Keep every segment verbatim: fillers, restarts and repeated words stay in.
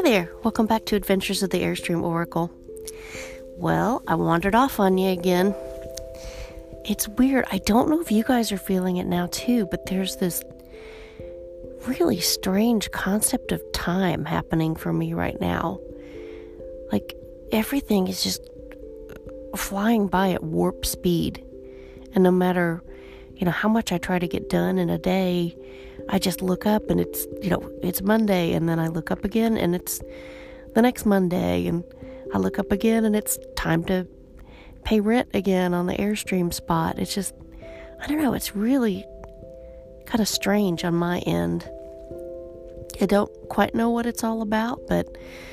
there, welcome back to Adventures of the Airstream Oracle. Well, I wandered off on you again. It's weird, I don't know if you guys are feeling it now too, but there's this really strange concept of time happening for me right now. Like, everything is just flying by at warp speed. And no matter, you know, how much I try to get done in a day, I just look up and it's, you know, it's Monday, and then I look up again and it's the next Monday, and I look up again and it's time to pay rent again on the Airstream spot. It's just, I don't know, it's really kind of strange on my end. I don't quite know what it's all about, but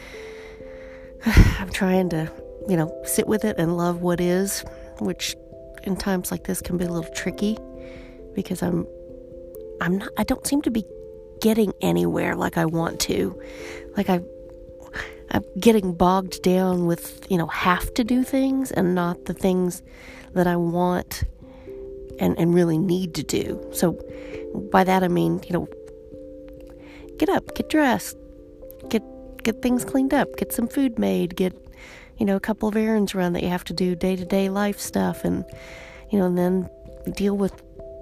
I'm trying to, you know, sit with it and love what is, which in times like this can be a little tricky because I'm I'm not, I don't seem to be getting anywhere like I want to. Like I, I'm getting bogged down with, you know, have to do things and not the things that I want and, and really need to do. So by that I mean, you know, get up, get dressed, get, get things cleaned up, get some food made, get, you know, a couple of errands run that you have to do, day-to-day life stuff, and, you know, and then deal with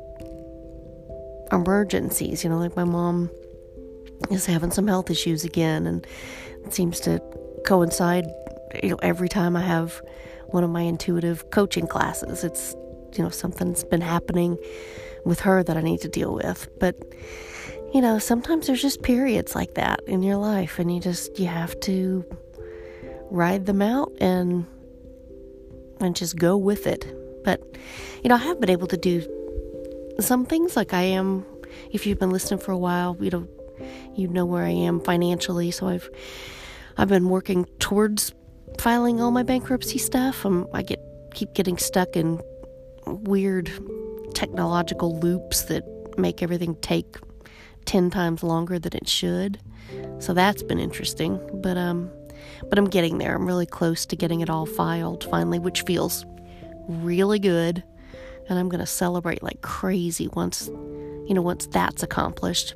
emergencies. You know, like my mom is having some health issues again, and it seems to coincide, you know, every time I have one of my intuitive coaching classes. It's, you know, something's been happening with her that I need to deal with. But, you know, sometimes there's just periods like that in your life, and you just, you have to ride them out and and just go with it. But, you know, I have been able to do some things. Like I am, if you've been listening for a while, you know, you know where I am financially. So I've, I've been working towards filing all my bankruptcy stuff. Um, I get, keep getting stuck in weird technological loops that make everything take ten times longer than it should. So that's been interesting, but, um, but I'm getting there. I'm really close to getting it all filed finally, which feels really good. And I'm going to celebrate like crazy once, you know, once that's accomplished.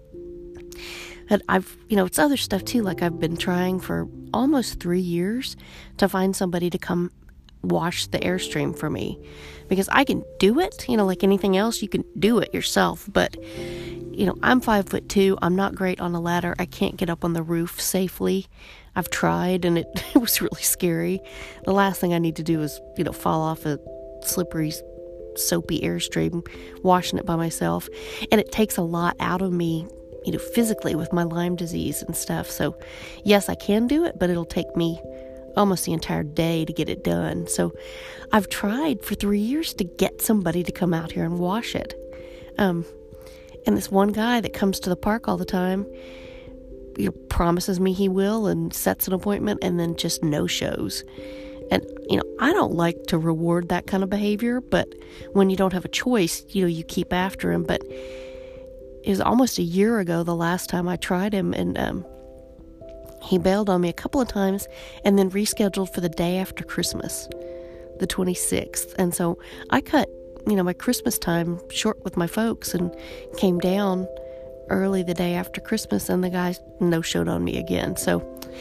And I've, you know, it's other stuff too. Like I've been trying for almost three years to find somebody to come wash the Airstream for me, because I can do it, you know, like anything else, you can do it yourself. But, you know, I'm five foot two. I'm not great on a ladder. I can't get up on the roof safely. I've tried and it, it was really scary. The last thing I need to do is, you know, fall off a slippery, soapy Airstream washing it by myself. And it takes a lot out of me, you know, physically with my Lyme disease and stuff. So yes, I can do it, but it'll take me almost the entire day to get it done. So I've tried for three years to get somebody to come out here and wash it. Um, and this one guy that comes to the park all the time, you know, promises me he will and sets an appointment and then just no shows. And, you know, I don't like to reward that kind of behavior, but when you don't have a choice, you know, you keep after him. But it was almost a year ago the last time I tried him, and um, he bailed on me a couple of times and then rescheduled for the day after Christmas, the twenty-sixth. And so I cut, you know, my Christmas time short with my folks and came down early the day after Christmas, and the guy no-showed on me again. So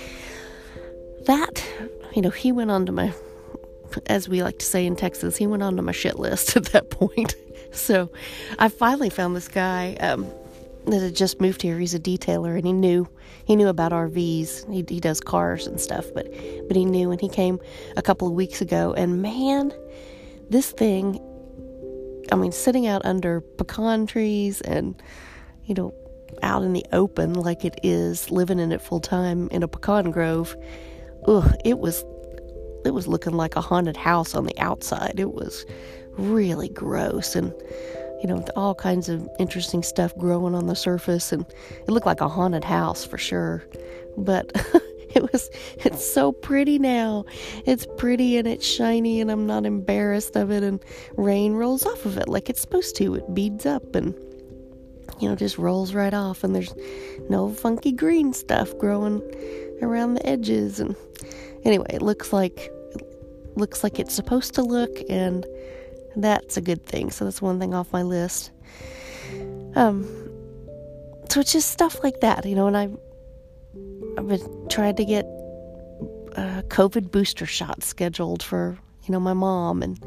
that, you know, he went on to my, as we like to say in Texas, he went on to my shit list at that point. So I finally found this guy um, that had just moved here. He's a detailer, and he knew he knew about R Vs. He, he does cars and stuff, but but he knew, and he came a couple of weeks ago. And man, this thing, I mean, sitting out under pecan trees and, you know, out in the open like it is, living in it full time in a pecan grove, ugh, it was, it was looking like a haunted house on the outside. It was really gross, and, you know, all kinds of interesting stuff growing on the surface, and it looked like a haunted house for sure. But it was, it's so pretty now. It's pretty and it's shiny, and I'm not embarrassed of it, and rain rolls off of it like it's supposed to. It beads up and, you know, just rolls right off, and there's no funky green stuff growing around the edges. And anyway, it looks like it looks like it's supposed to look, and that's a good thing. So that's one thing off my list. Um, so it's just stuff like that, you know, and I I've been trying to get a COVID booster shot scheduled for, you know, my mom, and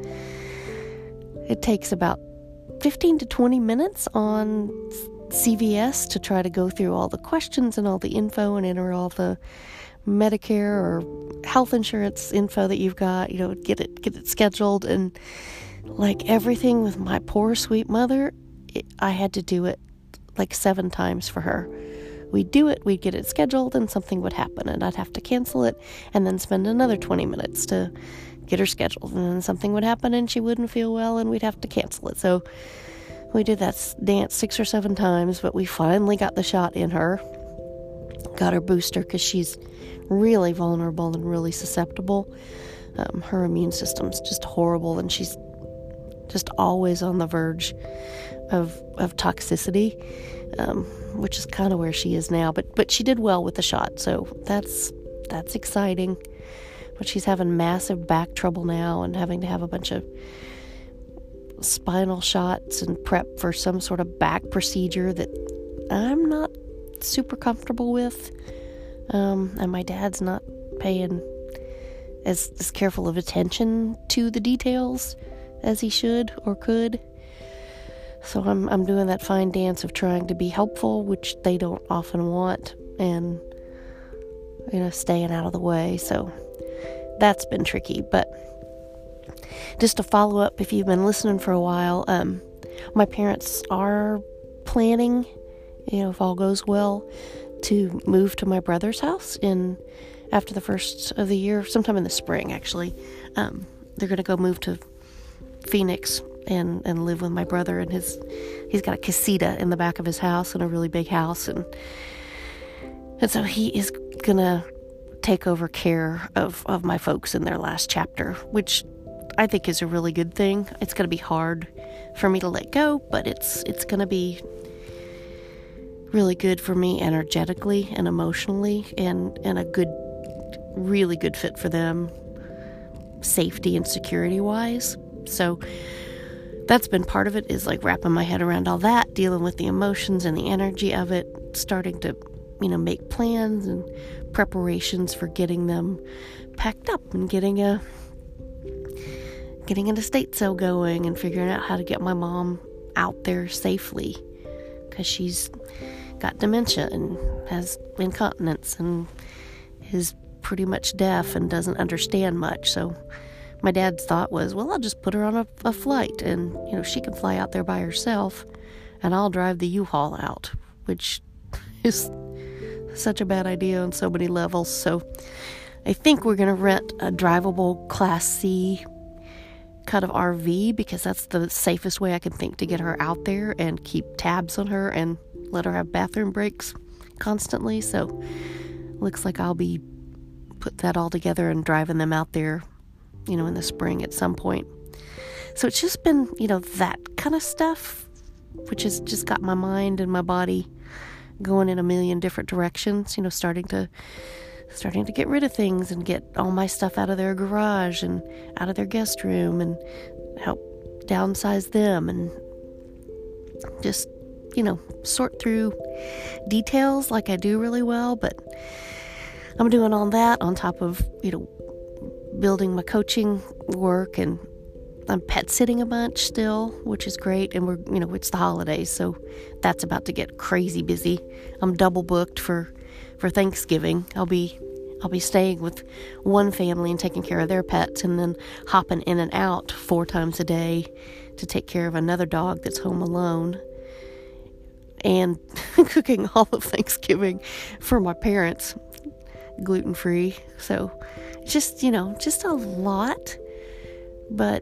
it takes about fifteen to twenty minutes on C V S to try to go through all the questions and all the info and enter all the Medicare or health insurance info that you've got, you know, get it get it scheduled. And like everything with my poor sweet mother, it, I had to do it like seven times for her. We'd do it, we'd get it scheduled, and something would happen, and I'd have to cancel it and then spend another twenty minutes to get her scheduled, and then something would happen and she wouldn't feel well and we'd have to cancel it. So we did that dance six or seven times, but we finally got the shot in her, got her booster, because she's really vulnerable and really susceptible. Um, her immune system's just horrible, and she's just always on the verge of of toxicity, um, which is kind of where she is now. But but she did well with the shot, so that's that's exciting. But she's having massive back trouble now and having to have a bunch of spinal shots and prep for some sort of back procedure that I'm not super comfortable with. Um, and my dad's not paying as, as careful of attention to the details as he should or could. So I'm I'm doing that fine dance of trying to be helpful, which they don't often want, and, you know, staying out of the way. So that's been tricky. But just to follow up, if you've been listening for a while, um, my parents are planning, you know, if all goes well, to move to my brother's house in after the first of the year, sometime in the spring, actually. Um, they're going to go move to Phoenix and, and live with my brother, and his he's got a casita in the back of his house, and a really big house, and and so he is going to take over care of, of my folks in their last chapter, which I think is a really good thing. It's going to be hard for me to let go, but it's it's going to be really good for me energetically and emotionally, and, and a good, really good fit for them, safety and security wise. So that's been part of it, is like wrapping my head around all that, dealing with the emotions and the energy of it, starting to, you know, make plans and preparations for getting them packed up and getting a getting an estate sale going and figuring out how to get my mom out there safely, because she's got dementia and has incontinence and is pretty much deaf and doesn't understand much. So my dad's thought was, well, I'll just put her on a, a flight, and, you know, she can fly out there by herself and I'll drive the U-Haul out, which is such a bad idea on so many levels. So I think we're going to rent a drivable Class C kind of R V, because that's the safest way I can think to get her out there and keep tabs on her and let her have bathroom breaks constantly. So looks like I'll be put that all together and driving them out there, you know, in the spring at some point. So it's just been, you know, that kind of stuff, which has just got my mind and my body going in a million different directions, you know, starting to starting to get rid of things and get all my stuff out of their garage and out of their guest room, and help downsize them, and just, you know, sort through details like I do really well. But I'm doing all that on top of, you know, building my coaching work, and I'm pet sitting a bunch still, which is great. And we're, you know, it's the holidays, so that's about to get crazy busy. I'm double booked for, for Thanksgiving. I'll be, I'll be staying with one family and taking care of their pets, and then hopping in and out four times a day to take care of another dog that's home alone, and cooking all of Thanksgiving for my parents, gluten-free. So just, you know, just a lot, but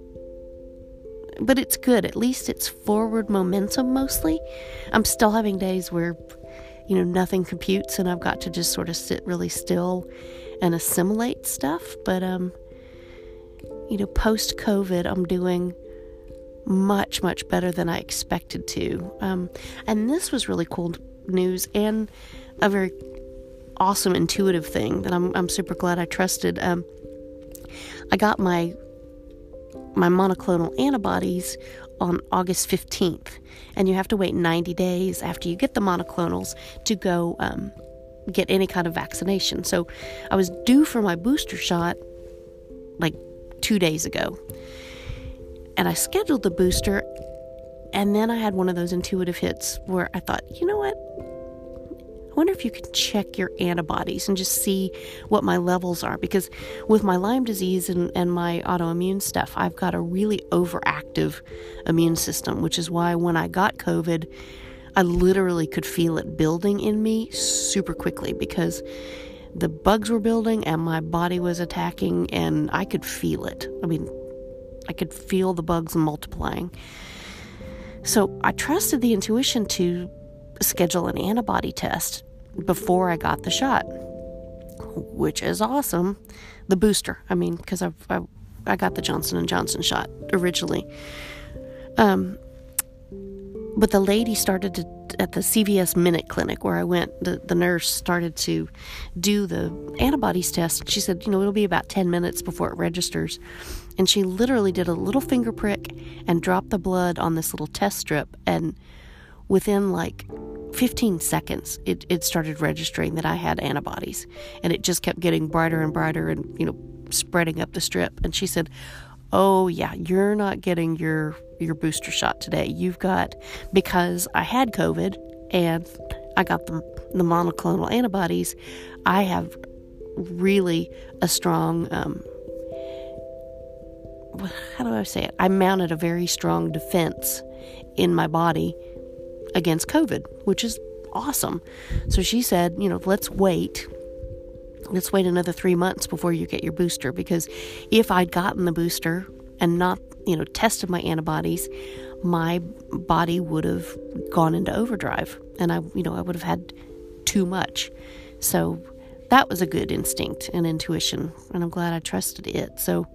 but it's good. At least it's forward momentum mostly. I'm still having days where, you know, nothing computes, and I've got to just sort of sit really still and assimilate stuff. But, um, you know, post-COVID, I'm doing much, much better than I expected to. Um, and this was really cool news, and a very awesome intuitive thing that I'm I'm super glad I trusted. Um, I got my my monoclonal antibodies on August fifteenth, and you have to wait ninety days after you get the monoclonals to go um, get any kind of vaccination. So I was due for my booster shot like two days ago. And I scheduled the booster, and then I had one of those intuitive hits where I thought, you know what? I wonder if you could check your antibodies and just see what my levels are. Because with my Lyme disease and, and my autoimmune stuff, I've got a really overactive immune system, which is why when I got COVID, I literally could feel it building in me super quickly because the bugs were building and my body was attacking, and I could feel it. I mean, I could feel the bugs multiplying. So I trusted the intuition to schedule an antibody test before I got the shot, which is awesome. The booster, I mean, because I I got the Johnson and Johnson shot originally. Um, but the lady started to, at the C V S Minute Clinic where I went, the, the nurse started to do the antibodies test. She said, you know, it'll be about ten minutes before it registers. And she literally did a little finger prick and dropped the blood on this little test strip. And within like fifteen seconds, it, it started registering that I had antibodies. And it just kept getting brighter and brighter and, you know, spreading up the strip. And she said, oh yeah, you're not getting your, your booster shot today. You've got, because I had COVID and I got the, the monoclonal antibodies, I have really a strong, um, how do I say it? I mounted a very strong defense in my body against COVID, which is awesome. So she said, you know, let's wait. Let's wait another three months before you get your booster, because if I'd gotten the booster and not, you know, tested my antibodies, my body would have gone into overdrive and I, you know, I would have had too much. So that was a good instinct and intuition, and I'm glad I trusted it. So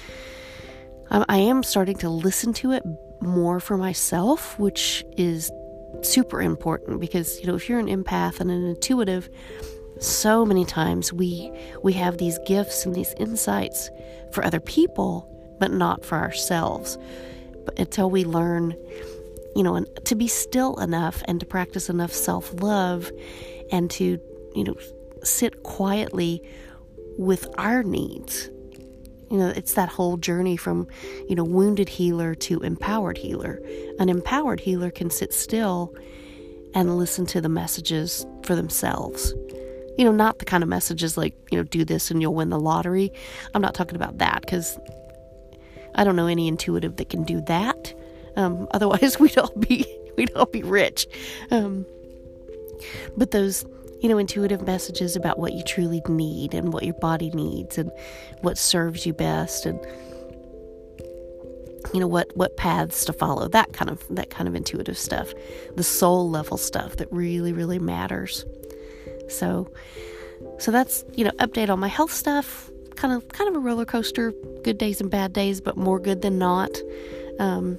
I am starting to listen to it more for myself, which is super important because, you know, if you're an empath and an intuitive, so many times we we have these gifts and these insights for other people, but not for ourselves. But until we learn, you know, and to be still enough and to practice enough self-love and to, you know, sit quietly with our needs. You know, it's that whole journey from, you know, wounded healer to empowered healer. An empowered healer can sit still and listen to the messages for themselves. You know, not the kind of messages like, you know, do this and you'll win the lottery. I'm not talking about that because I don't know any intuitive that can do that. Um, otherwise, we'd all be we'd all be rich. Um, but those, you know, intuitive messages about what you truly need and what your body needs and what serves you best and, you know, what, what paths to follow, that kind of, that kind of intuitive stuff, the soul level stuff that really, really matters. So, so that's, you know, update on my health stuff, kind of, kind of a roller coaster, good days and bad days, but more good than not. Um,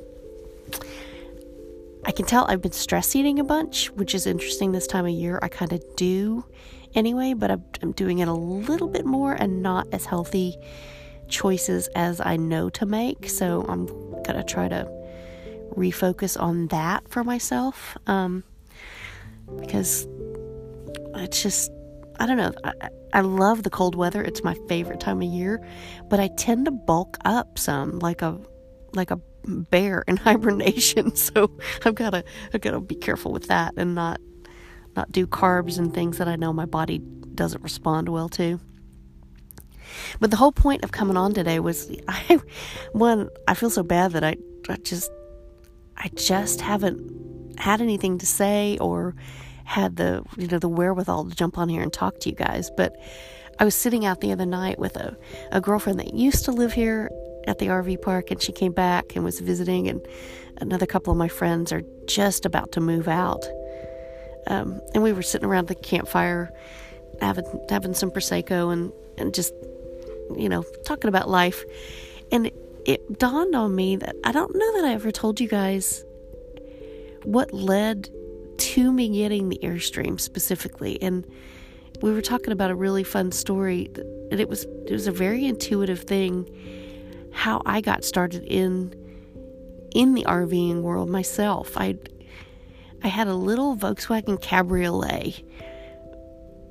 I can tell I've been stress eating a bunch, which is interesting this time of year. I kind of do anyway, but I'm, I'm doing it a little bit more and not as healthy choices as I know to make. So I'm going to try to refocus on that for myself. Um, because it's just, I don't know. I, I love the cold weather. It's my favorite time of year, but I tend to bulk up some like a, like a bear in hibernation. So I've got to, I've got to be careful with that and not, not do carbs and things that I know my body doesn't respond well to. But the whole point of coming on today was, I, one, I feel so bad that I, I just, I just haven't had anything to say or had the, you know, the wherewithal to jump on here and talk to you guys. But I was sitting out the other night with a, a girlfriend that used to live here at the R V park, and she came back and was visiting, and another couple of my friends are just about to move out. Um, and we were sitting around the campfire having, having some Prosecco and, and just, you know, talking about life. And it, it dawned on me that I don't know that I ever told you guys what led to me getting the Airstream specifically. And we were talking about a really fun story, and it was it was a very intuitive thing how I got started in in the RVing world myself. I I had a little Volkswagen Cabriolet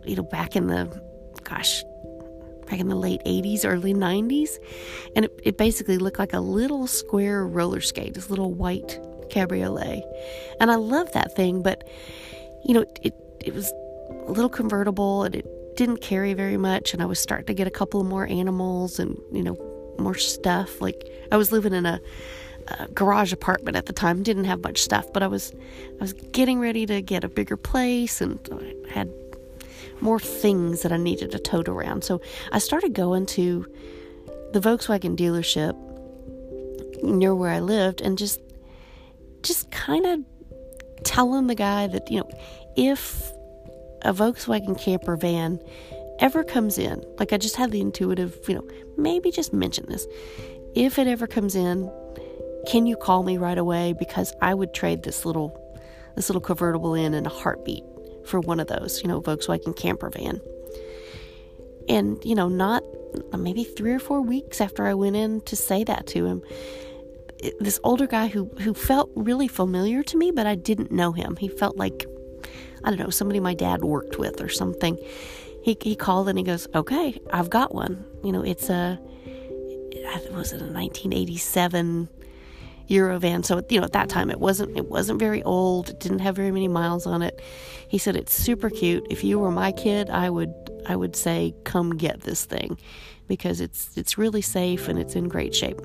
you know, back in the, gosh, back in the late eighties, early nineties. And it, it basically looked like a little square roller skate, this little white cabriolet. And I loved that thing, but, you know, it, it was a little convertible and it didn't carry very much. And I was starting to get a couple of more animals and, you know, more stuff. Like I was living in a, a garage apartment at the time, didn't have much stuff, but I was, I was getting ready to get a bigger place and I had more things that I needed to tote around. So I started going to the Volkswagen dealership near where I lived and just, just kind of telling the guy that, you know, if a Volkswagen camper van ever comes in, like I just had the intuitive, you know, maybe just mention this. If it ever comes in, can you call me right away? Because I would trade this little, this little convertible in in a heartbeat for one of those, you know, Volkswagen camper van. And, you know, not maybe three or four weeks after I went in to say that to him, this older guy who, who felt really familiar to me, but I didn't know him. He felt like, I don't know, somebody my dad worked with or something. He he called and he goes, okay, I've got one. You know, it's a, was it a nineteen eighty-seven Eurovan? So, you know, at that time it wasn't, it wasn't very old. It didn't have very many miles on it. He said, it's super cute. If you were my kid, I would, I would say, come get this thing because it's, it's really safe and it's in great shape.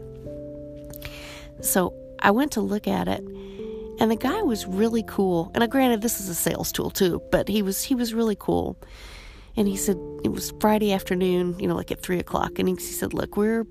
So I went to look at it and the guy was really cool. And granted, this is a sales tool too, but he was, he was really cool. And he said, it was Friday afternoon, you know, like at three o'clock. And he, he said, look, we're,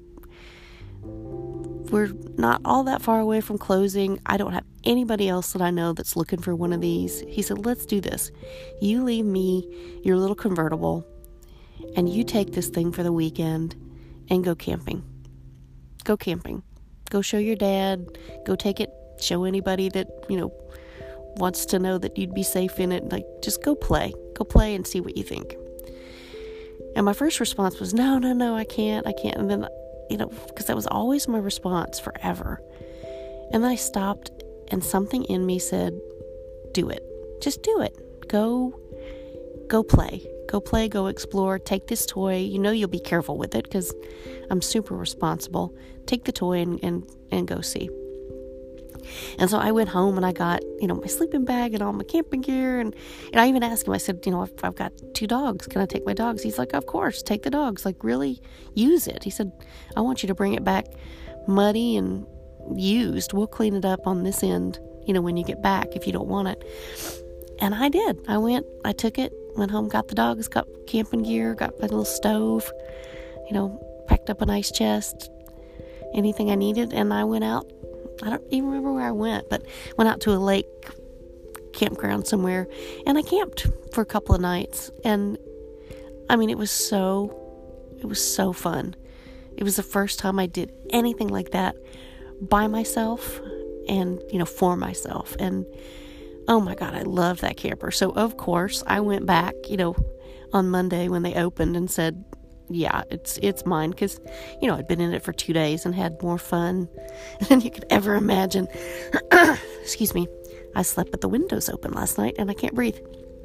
we're not all that far away from closing. I don't have anybody else that I know that's looking for one of these. He said, let's do this. You leave me your little convertible and you take this thing for the weekend and go camping. Go camping. Go show your dad. Go take it. Show anybody that, you know, wants to know that you'd be safe in it. Like, just go play. Go play and see what you think. And my first response was, no, no, no, I can't. I can't. And then, you know, because that was always my response forever. And then I stopped and something in me said, do it. Just do it. Go, go play. Go play, go explore. Take this toy. You know you'll be careful with it because I'm super responsible. Take the toy and, and, and go see. And so I went home and I got, you know, my sleeping bag and all my camping gear. And, and I even asked him, I said, you know, I've, I've got two dogs. Can I take my dogs? He's like, of course, take the dogs. Like, really use it. He said, I want you to bring it back muddy and used. We'll clean it up on this end, you know, when you get back if you don't want it. And I did. I went, I took it, went home, got the dogs, got camping gear, got my little stove, you know, packed up an ice chest, anything I needed. And I went out. I don't even remember where I went, but went out to a lake campground somewhere and I camped for a couple of nights. And I mean, it was so, it was so fun. It was the first time I did anything like that by myself and, you know, for myself. And oh my God, I loved that camper. So of course I went back, you know, on Monday when they opened and said, yeah, it's it's mine because, you know, I'd been in it for two days and had more fun than you could ever imagine. Excuse me. I slept with the windows open last night and I can't breathe.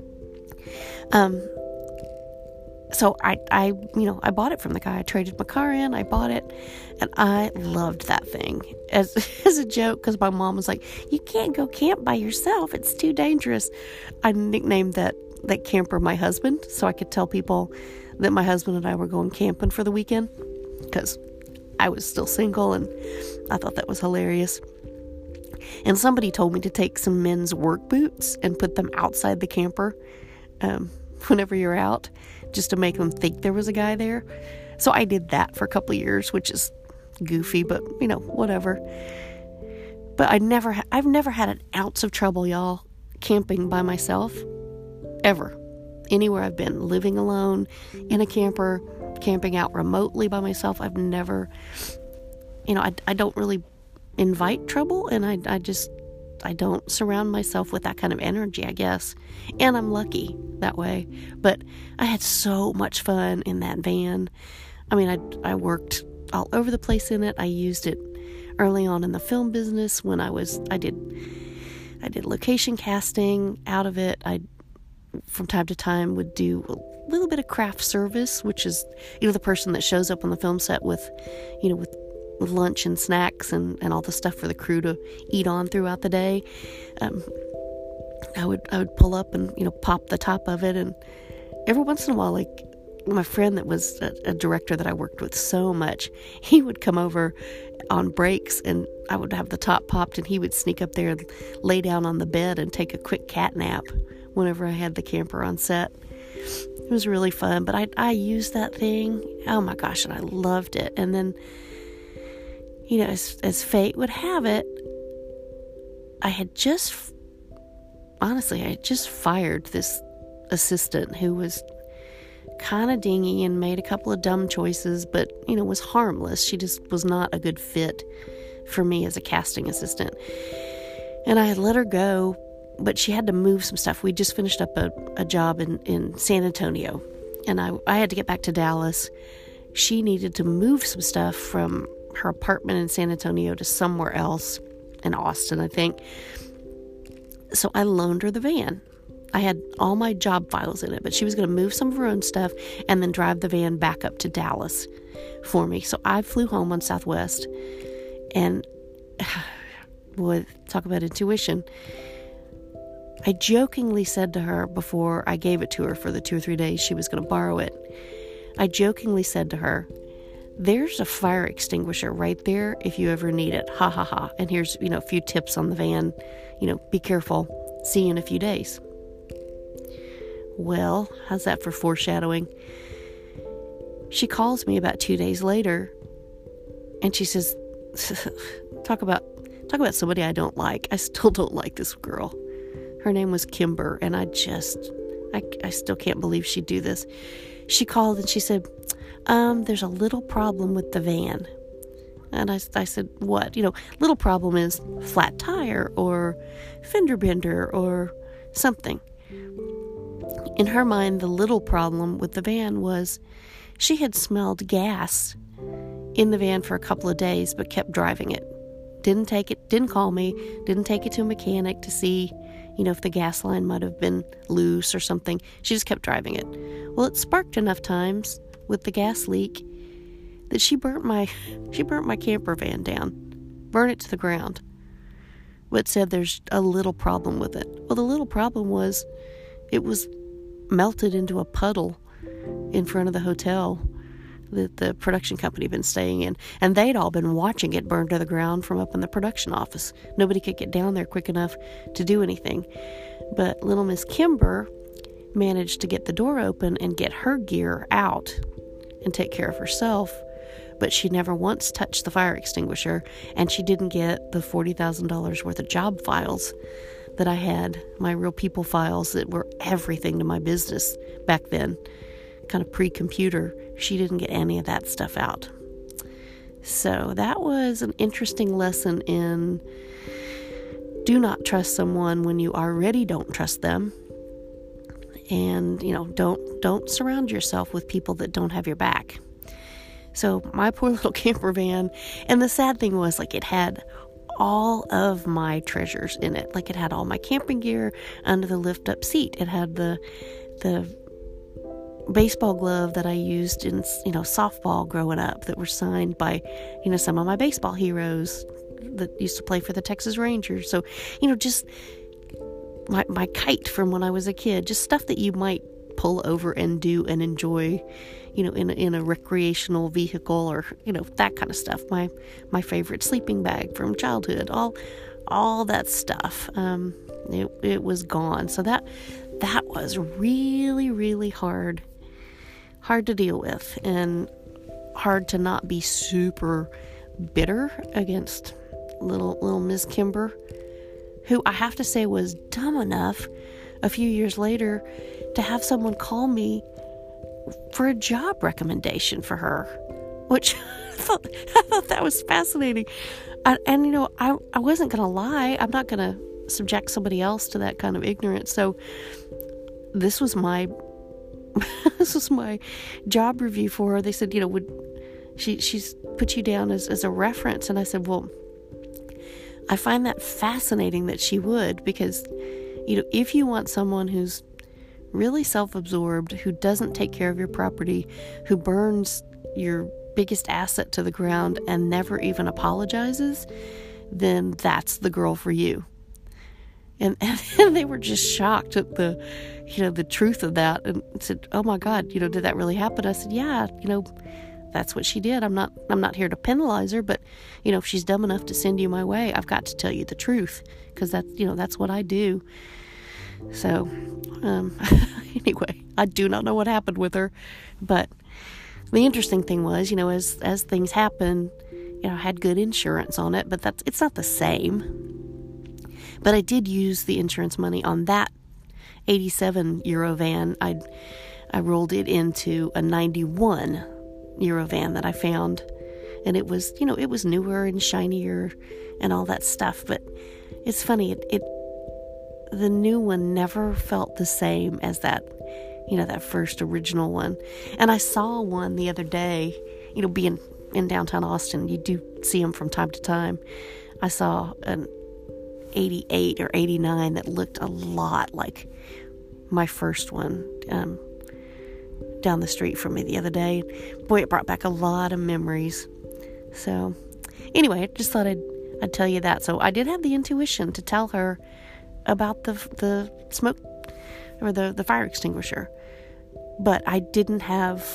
Um. So I, I, you know, I bought it from the guy. I traded my car in. I bought it, and I loved that thing as as a joke because my mom was like, "You can't go camp by yourself. It's too dangerous." I nicknamed that that camper my husband, so I could tell people that my husband and I were going camping for the weekend because I was still single and I thought that was hilarious. And somebody told me to take some men's work boots and put them outside the camper um, whenever you're out just to make them think there was a guy there. So I did that for a couple of years, which is goofy, but you know, whatever. But I never, ha- I've never had an ounce of trouble, y'all, camping by myself, ever. Anywhere I've been, living alone, in a camper, camping out remotely by myself, I've never, you know, I, I don't really invite trouble, and I, I just, I don't surround myself with that kind of energy, I guess, and I'm lucky that way. But I had so much fun in that van. I mean, I, I worked all over the place in it. I used it early on in the film business when I was, I did, I did location casting out of it. I from time to time would do a little bit of craft service, which is, you know, the person that shows up on the film set with, you know, with, with lunch and snacks and, and all the stuff for the crew to eat on throughout the day. Um, I would I would pull up and, you know, pop the top of it, and every once in a while, like my friend that was a, a director that I worked with so much, he would come over on breaks, and I would have the top popped, and he would sneak up there and lay down on the bed and take a quick cat nap whenever I had the camper on set. It was really fun, but I I used that thing, oh my gosh, and I loved it. And then, you know, as, as fate would have it, I had just, honestly, I had just fired this assistant who was kind of dingy and made a couple of dumb choices, but, you know, was harmless. She just was not a good fit for me as a casting assistant. And I had let her go, but she had to move some stuff. We just finished up a, a job in, in San Antonio, and I, I had to get back to Dallas. She needed to move some stuff from her apartment in San Antonio to somewhere else in Austin, I think. So I loaned her the van. I had all my job files in it, but she was going to move some of her own stuff and then drive the van back up to Dallas for me. So I flew home on Southwest, and boy, talk about intuition. I jokingly said to her before I gave it to her for the two or three days she was going to borrow it, I jokingly said to her, "There's a fire extinguisher right there if you ever need it. Ha ha ha. And here's, you know, a few tips on the van. You know, be careful. See you in a few days." Well, how's that for foreshadowing? She calls me about two days later, and she says, talk about talk about somebody I don't like. I still don't like this girl. Her name was Kimber, and I just, I, I still can't believe she'd do this. She called and she said, um, there's a little problem with the van. And I, I said, what? You know, little problem is flat tire or fender bender or something. In her mind, the little problem with the van was she had smelled gas in the van for a couple of days, but kept driving it. Didn't take it, didn't call me, didn't take it to a mechanic to see, you know, if the gas line might have been loose or something. She just kept driving it. Well, it sparked enough times with the gas leak that she burnt my, she burnt my camper van down, burned it to the ground, but said there's a little problem with it. Well, the little problem was it was melted into a puddle in front of the hotel that the production company had been staying in, and they'd all been watching it burn to the ground from up in the production office. Nobody could get down there quick enough to do anything, but little Miss Kimber managed to get the door open and get her gear out and take care of herself, but she never once touched the fire extinguisher, and she didn't get the forty thousand dollars worth of job files that I had, my real people files that were everything to my business back then, kind of pre-computer. She didn't get any of that stuff out. So that was an interesting lesson in do not trust someone when you already don't trust them. And, you know, don't don't surround yourself with people that don't have your back. So my poor little camper van, and the sad thing was, like, it had all of my treasures in it. Like, it had all my camping gear under the lift up seat. It had the the baseball glove that I used in, you know, softball growing up that were signed by, you know, some of my baseball heroes that used to play for the Texas Rangers. So, you know, just my my kite from when I was a kid, just stuff that you might pull over and do and enjoy, you know, in a, in a recreational vehicle, or, you know, that kind of stuff. My my favorite sleeping bag from childhood, all all that stuff. Um, it it was gone. So that that was really really hard, hard to deal with, and hard to not be super bitter against little little Miss Kimber, who I have to say was dumb enough a few years later to have someone call me for a job recommendation for her, which I thought, I thought that was fascinating. I, and, you know, I, I wasn't going to lie. I'm not going to subject somebody else to that kind of ignorance. So this was my, this was my job review for her. They said, you know, would she, she's put you down as, as a reference. And I said, well, I find that fascinating that she would, because, you know, if you want someone who's really self-absorbed, who doesn't take care of your property, who burns your biggest asset to the ground and never even apologizes, then that's the girl for you. And, and they were just shocked at the, you know, the truth of that, and said, "Oh my God, you know, did that really happen?" I said, "Yeah, you know, that's what she did. I'm not, I'm not here to penalize her, but, you know, if she's dumb enough to send you my way, I've got to tell you the truth, because that's, you know, that's what I do." So, um, anyway, I do not know what happened with her, but the interesting thing was, you know, as, as things happen, you know, I had good insurance on it, but that's, it's not the same. But I did use the insurance money on that eighty-seven Euro van. I I rolled it into a ninety-one Euro van that I found, and it was, you know, it was newer and shinier and all that stuff. But it's funny, it, it the new one never felt the same as that, you know, that first original one. And I saw one the other day, you know, being in downtown Austin, you do see them from time to time. I saw an eighty-eight or eighty-nine that looked a lot like my first one um, down the street from me the other day. Boy, it brought back a lot of memories. So anyway, I just thought I'd, I'd tell you that. So I did have the intuition to tell her about the the smoke or the, the fire extinguisher, but I didn't have,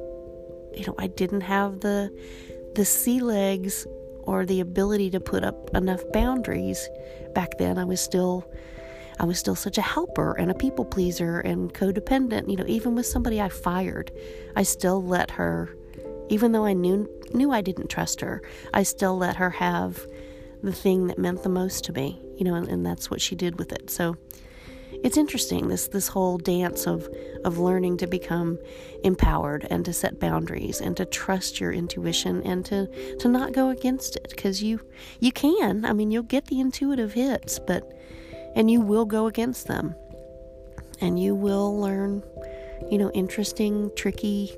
you know, I didn't have the the sea legs or the ability to put up enough boundaries. Back then, I was still, I was still such a helper and a people pleaser and codependent. You know, even with somebody I fired, I still let her, even though I knew knew I didn't trust her, I still let her have the thing that meant the most to me. You know, and, and that's what she did with it. So it's interesting, this this whole dance of of learning to become empowered and to set boundaries and to trust your intuition and to to not go against it, because you you can. I mean, you'll get the intuitive hits, but and you will go against them, and you will learn, you know, interesting, tricky,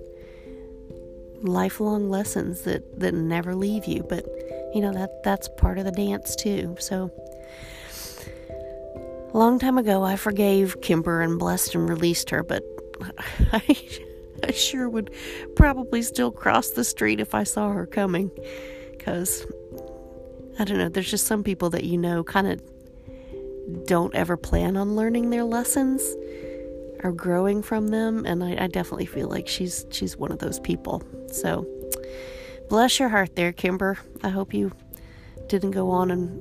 lifelong lessons that that never leave you. But you know, that that's part of the dance too. So a long time ago, I forgave Kimber and blessed and released her, but I, I sure would probably still cross the street if I saw her coming, because, I don't know, there's just some people that, you know, kind of don't ever plan on learning their lessons or growing from them, and I, I definitely feel like she's she's one of those people. So, bless your heart there, Kimber. I hope you didn't go on and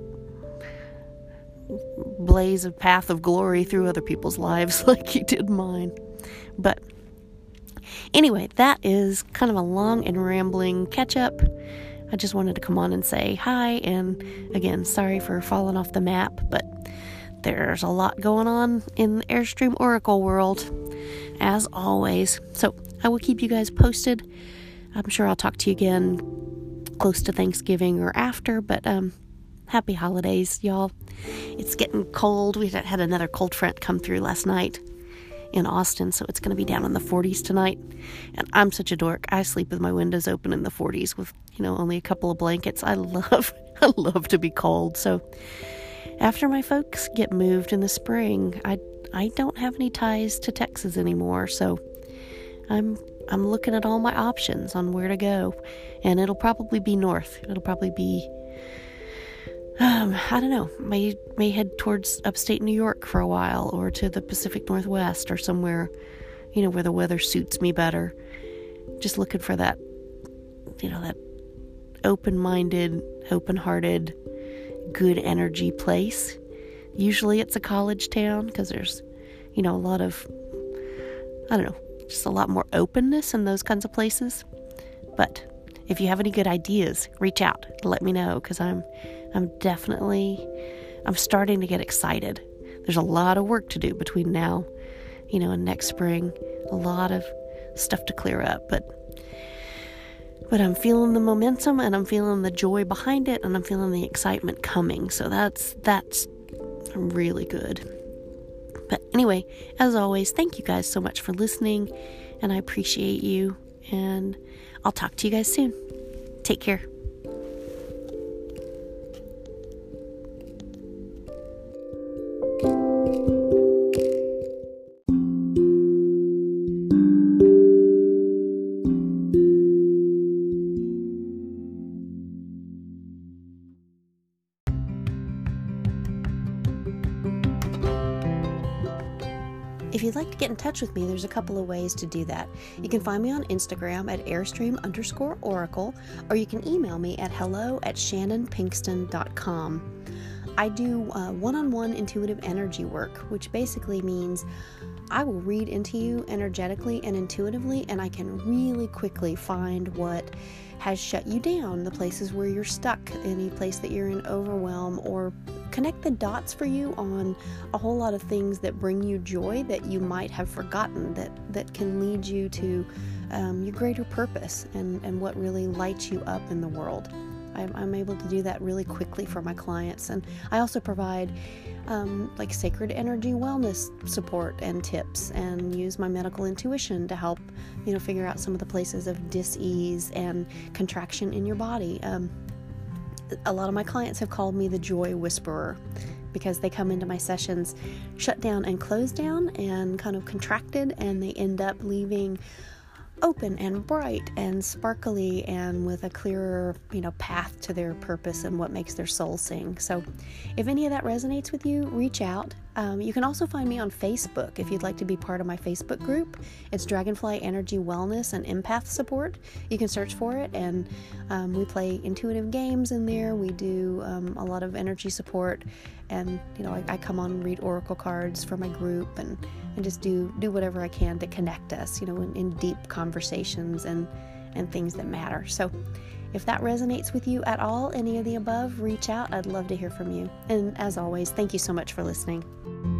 blaze a path of glory through other people's lives like you did mine. But anyway, that is kind of a long and rambling catch up. I just wanted to come on and say hi, and again, sorry for falling off the map, but there's a lot going on in the Airstream Oracle world, as always. So I will keep you guys posted. I'm sure I'll talk to you again close to Thanksgiving or after, but um happy holidays, y'all. It's getting cold. We had another cold front come through last night in Austin, so it's going to be down in the forties tonight. And I'm such a dork. I sleep with my windows open in the forties with, you know, only a couple of blankets. I love, I love to be cold. So after my folks get moved in the spring, I I don't have any ties to Texas anymore. So I'm I'm looking at all my options on where to go, and it'll probably be north. It'll probably be Um, I don't know, may may head towards upstate New York for a while, or to the Pacific Northwest, or somewhere, you know, where the weather suits me better. Just looking for that, you know, that open-minded, open-hearted, good energy place. Usually it's a college town, because there's, you know, a lot of, I don't know, just a lot more openness in those kinds of places. But if you have any good ideas, reach out, let me know, because I'm I'm definitely, I'm starting to get excited. There's a lot of work to do between now, you know, and next spring. A lot of stuff to clear up, but but I'm feeling the momentum, and I'm feeling the joy behind it, and I'm feeling the excitement coming. So that's that's really good. But anyway, as always, thank you guys so much for listening, and I appreciate you, and I'll talk to you guys soon. Take care. If you'd like to get in touch with me, there's a couple of ways to do that. You can find me on Instagram at airstream underscore oracle, or you can email me at hello at shannon pinkston dot com. I do uh, one-on-one intuitive energy work, which basically means I will read into you energetically and intuitively, and I can really quickly find what has shut you down, the places where you're stuck, any place that you're in overwhelm, or connect the dots for you on a whole lot of things that bring you joy that you might have forgotten, that, that can lead you to um, your greater purpose and, and what really lights you up in the world. I'm, I'm able to do that really quickly for my clients. And I also provide um, like sacred energy wellness support and tips, and use my medical intuition to help, you know, figure out some of the places of dis-ease and contraction in your body. Um, a lot of my clients have called me the joy whisperer, because they come into my sessions shut down and closed down and kind of contracted, and they end up leaving open and bright and sparkly and with a clearer, you know, path to their purpose and what makes their soul sing. So if any of that resonates with you, reach out. Um, you can also find me on Facebook if you'd like to be part of my Facebook group. It's Dragonfly Energy Wellness and Empath Support. You can search for it, and um, we play intuitive games in there. We do um, a lot of energy support, and you know, I, I come on and read oracle cards for my group, and, and just do do whatever I can to connect us, you know, in, in deep conversations and and things that matter. So if that resonates with you at all, any of the above, reach out. I'd love to hear from you. And as always, thank you so much for listening.